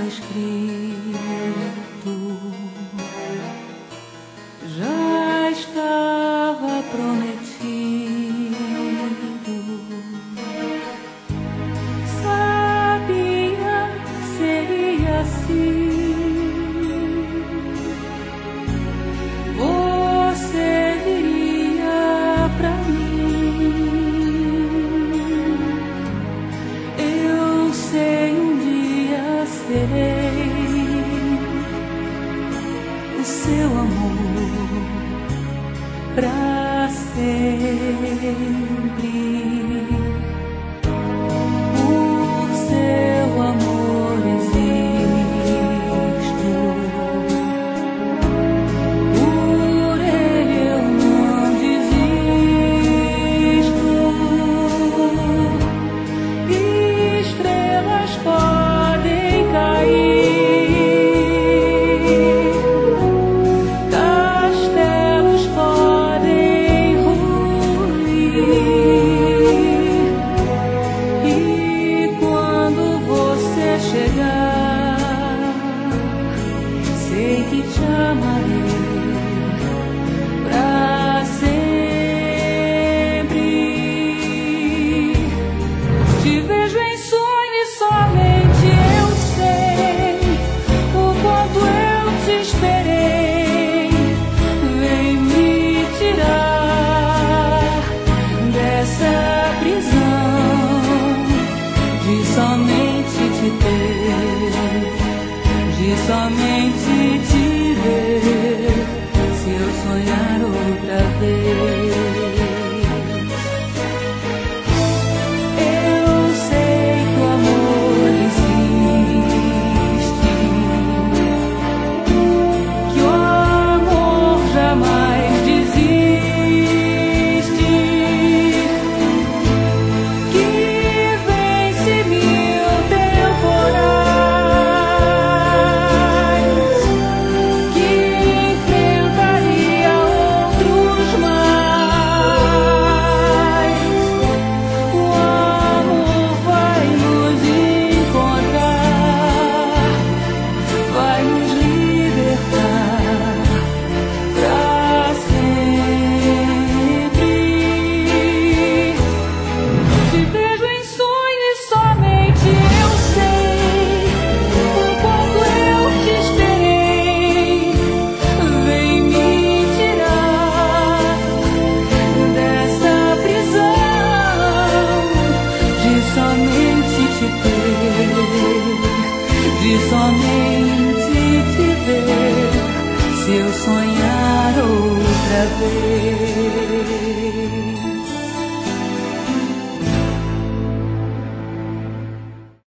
escrito, já estava prometido. Sabia que seria assim. Você viria pra mim. Eu sei, um dia serei o seu amor pra sempre. Por seu amor existo, por ele eu não desisto. Estrelas podem cair, castelos podem ruir, e quando você chegar, sei que te amarei pra sempre. Te vejo em sonho e somente eu sei o quanto eu te esperei. Vem me tirar dessa prisão de somente te ter, de somente te ver. Se eu sonhar outra vez, eu sei que o amor existe, que o amor jamais desiste, que vence 1000 temporais, que enfrentaria outros mais. O amor vai nos encontrar, vai nos libertar pra sempre. Te vejo em sonho e somente eu sei o quanto eu te esperei. Vem me tirar dessa prisão de somente te ter, de somente te ver. Se eu sonhar outra vez.